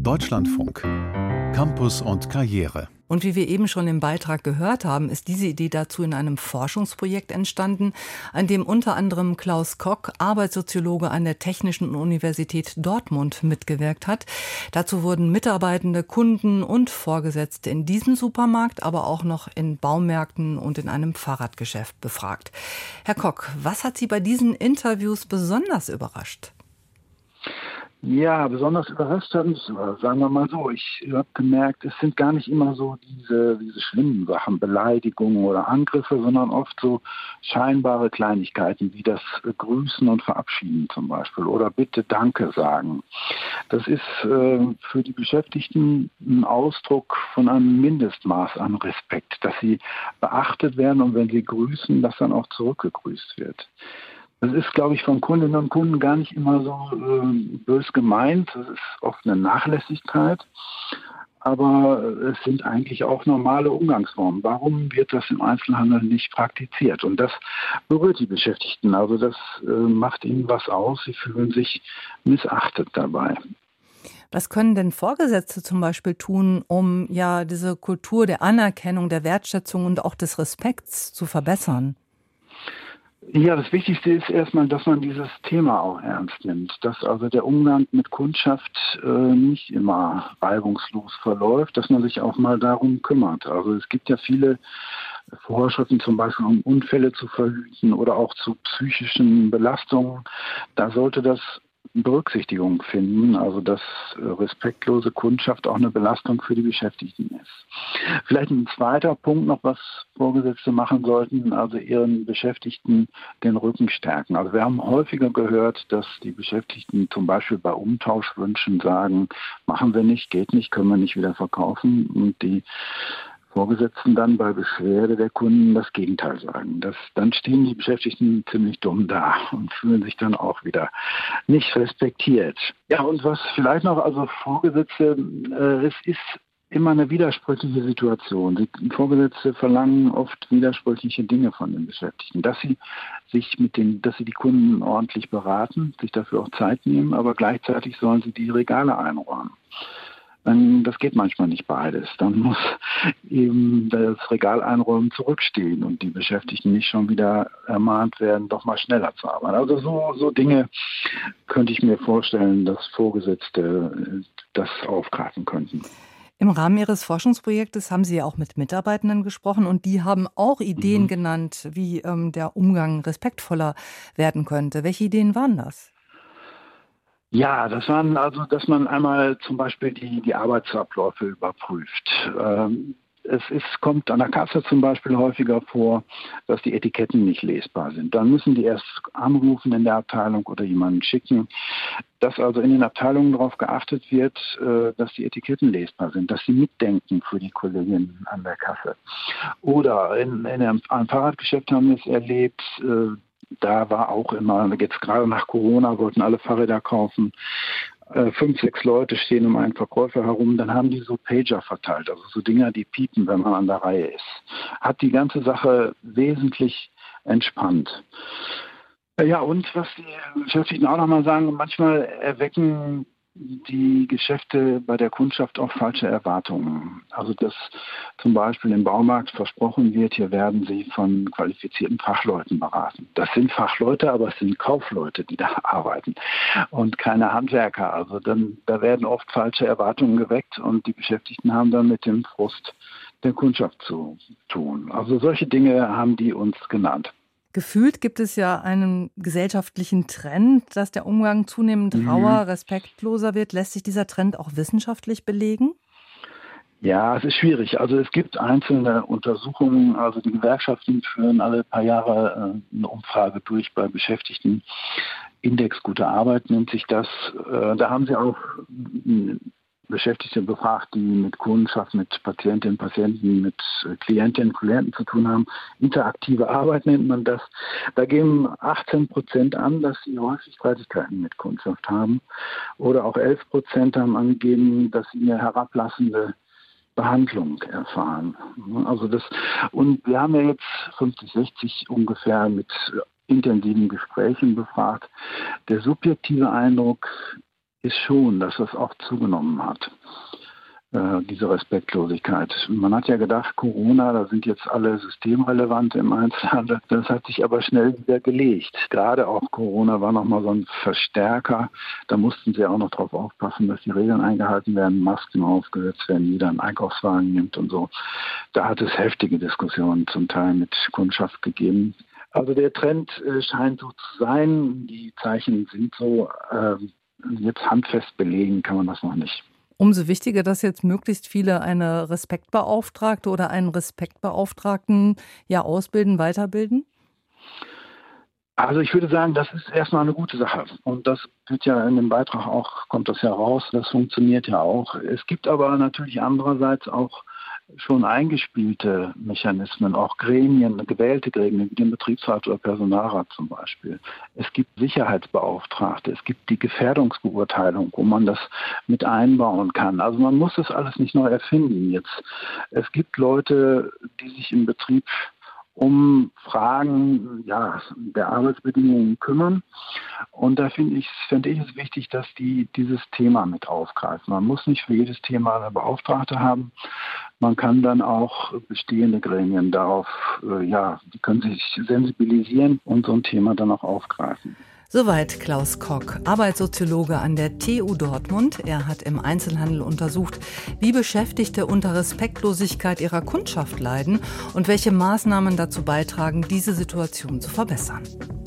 Deutschlandfunk. Campus und Karriere. Und wie wir eben schon im Beitrag gehört haben, ist diese Idee dazu in einem Forschungsprojekt entstanden, an dem unter anderem Klaus Kock, Arbeitssoziologe an der Technischen Universität Dortmund, mitgewirkt hat. Dazu wurden Mitarbeitende, Kunden und Vorgesetzte in diesem Supermarkt, aber auch noch in Baumärkten und in einem Fahrradgeschäft befragt. Herr Kock, was hat Sie bei diesen Interviews besonders überrascht? Ja, besonders überrascht hat mich, sagen wir mal so, ich habe gemerkt, es sind gar nicht immer so diese schlimmen Sachen, Beleidigungen oder Angriffe, sondern oft so scheinbare Kleinigkeiten wie das Grüßen und Verabschieden zum Beispiel oder Bitte, Danke sagen. Das ist für die Beschäftigten ein Ausdruck von einem Mindestmaß an Respekt, dass sie beachtet werden und wenn sie grüßen, dass dann auch zurückgegrüßt wird. Das ist, glaube ich, von Kundinnen und Kunden gar nicht immer so bös gemeint. Das ist oft eine Nachlässigkeit. Aber es sind eigentlich auch normale Umgangsformen. Warum wird das im Einzelhandel nicht praktiziert? Und das berührt die Beschäftigten. Also das macht ihnen was aus. Sie fühlen sich missachtet dabei. Was können denn Vorgesetzte zum Beispiel tun, um ja diese Kultur der Anerkennung, der Wertschätzung und auch des Respekts zu verbessern? Ja, das Wichtigste ist erstmal, dass man dieses Thema auch ernst nimmt, dass also der Umgang mit Kundschaft nicht immer reibungslos verläuft, dass man sich auch mal darum kümmert. Also es gibt ja viele Vorschriften, zum Beispiel um Unfälle zu verhüten oder auch zu psychischen Belastungen. Da sollte das Berücksichtigung finden, also dass respektlose Kundschaft auch eine Belastung für die Beschäftigten ist. Vielleicht ein zweiter Punkt noch, was Vorgesetzte machen sollten, also ihren Beschäftigten den Rücken stärken. Also wir haben häufiger gehört, dass die Beschäftigten zum Beispiel bei Umtauschwünschen sagen, machen wir nicht, geht nicht, können wir nicht wieder verkaufen und die Vorgesetzten dann bei Beschwerde der Kunden das Gegenteil sagen. Dann stehen die Beschäftigten ziemlich dumm da und fühlen sich dann auch wieder nicht respektiert. Ja, und was vielleicht noch, also Vorgesetzte, es ist immer eine widersprüchliche Situation. Die Vorgesetzte verlangen oft widersprüchliche Dinge von den Beschäftigten, dass sie die Kunden ordentlich beraten, sich dafür auch Zeit nehmen, aber gleichzeitig sollen sie die Regale einräumen. Das geht manchmal nicht beides. Dann muss eben das Regal einräumen zurückstehen und die Beschäftigten nicht schon wieder ermahnt werden, doch mal schneller zu arbeiten. Also so Dinge könnte ich mir vorstellen, dass Vorgesetzte das aufgreifen könnten. Im Rahmen Ihres Forschungsprojektes haben Sie ja auch mit Mitarbeitenden gesprochen und die haben auch Ideen genannt, wie der Umgang respektvoller werden könnte. Welche Ideen waren das? Ja, das waren also, dass man einmal zum Beispiel die Arbeitsabläufe überprüft. Kommt an der Kasse zum Beispiel häufiger vor, dass die Etiketten nicht lesbar sind. Dann müssen die erst anrufen in der Abteilung oder jemanden schicken, dass also in den Abteilungen darauf geachtet wird, dass die Etiketten lesbar sind, dass sie mitdenken für die Kolleginnen an der Kasse. Oder in einem Fahrradgeschäft haben wir es erlebt, da war auch immer, jetzt gerade nach Corona wollten alle Fahrräder kaufen, 5, 6 Leute stehen um einen Verkäufer herum, dann haben die so Pager verteilt, also so Dinger, die piepen, wenn man an der Reihe ist. Hat die ganze Sache wesentlich entspannt. Ja, und was die Beschäftigten auch nochmal sagen, manchmal erwecken die Geschäfte bei der Kundschaft auch falsche Erwartungen. Also dass zum Beispiel im Baumarkt versprochen wird, hier werden sie von qualifizierten Fachleuten beraten. Das sind Fachleute, aber es sind Kaufleute, die da arbeiten und keine Handwerker. Also da werden oft falsche Erwartungen geweckt und die Beschäftigten haben dann mit dem Frust der Kundschaft zu tun. Also solche Dinge haben die uns genannt. Gefühlt gibt es ja einen gesellschaftlichen Trend, dass der Umgang zunehmend rauer, respektloser wird. Lässt sich dieser Trend auch wissenschaftlich belegen? Ja, es ist schwierig. Also es gibt einzelne Untersuchungen, also die Gewerkschaften führen alle paar Jahre eine Umfrage durch bei Beschäftigten. Index Gute Arbeit nennt sich das. Da haben sie auch Beschäftigte befragt, die mit Kundschaft, mit Patientinnen, Patienten, mit Klientinnen, Klienten zu tun haben. Interaktive Arbeit nennt man das. Da geben 18% an, dass sie häufig Streitigkeiten mit Kundschaft haben. Oder auch 11% haben angegeben, dass sie eine herablassende Behandlung erfahren. Und wir haben ja jetzt 50, 60 ungefähr mit intensiven Gesprächen befragt. Der subjektive Eindruck ist schon, dass das auch zugenommen hat. Diese Respektlosigkeit. Man hat ja gedacht, Corona, da sind jetzt alle systemrelevant im Einzelhandel. Das hat sich aber schnell wieder gelegt. Gerade auch Corona war nochmal so ein Verstärker. Da mussten sie auch noch darauf aufpassen, dass die Regeln eingehalten werden, Masken aufgesetzt werden, jeder einen Einkaufswagen nimmt und so. Da hat es heftige Diskussionen zum Teil mit Kundschaft gegeben. Also der Trend scheint so zu sein. Die Zeichen sind so. Jetzt handfest belegen kann man das noch nicht. Umso wichtiger, dass jetzt möglichst viele eine Respektbeauftragte oder einen Respektbeauftragten ausbilden, weiterbilden? Also ich würde sagen, das ist erstmal eine gute Sache. Und das wird ja in dem Beitrag auch, kommt das ja raus, das funktioniert ja auch. Es gibt aber natürlich andererseits auch schon eingespielte Mechanismen, auch Gremien, gewählte Gremien, wie den Betriebsrat oder Personalrat zum Beispiel. Es gibt Sicherheitsbeauftragte, es gibt die Gefährdungsbeurteilung, wo man das mit einbauen kann. Also man muss das alles nicht neu erfinden jetzt. Es gibt Leute, die sich im Betrieb um Fragen der Arbeitsbedingungen kümmern. Und da fände ich es wichtig, dass die dieses Thema mit aufgreifen. Man muss nicht für jedes Thema eine Beauftragte haben. Man kann dann auch bestehende Gremien darauf, die können sich sensibilisieren und so ein Thema dann auch aufgreifen. Soweit Klaus Kock, Arbeitssoziologe an der TU Dortmund. Er hat im Einzelhandel untersucht, wie Beschäftigte unter Respektlosigkeit ihrer Kundschaft leiden und welche Maßnahmen dazu beitragen, diese Situation zu verbessern.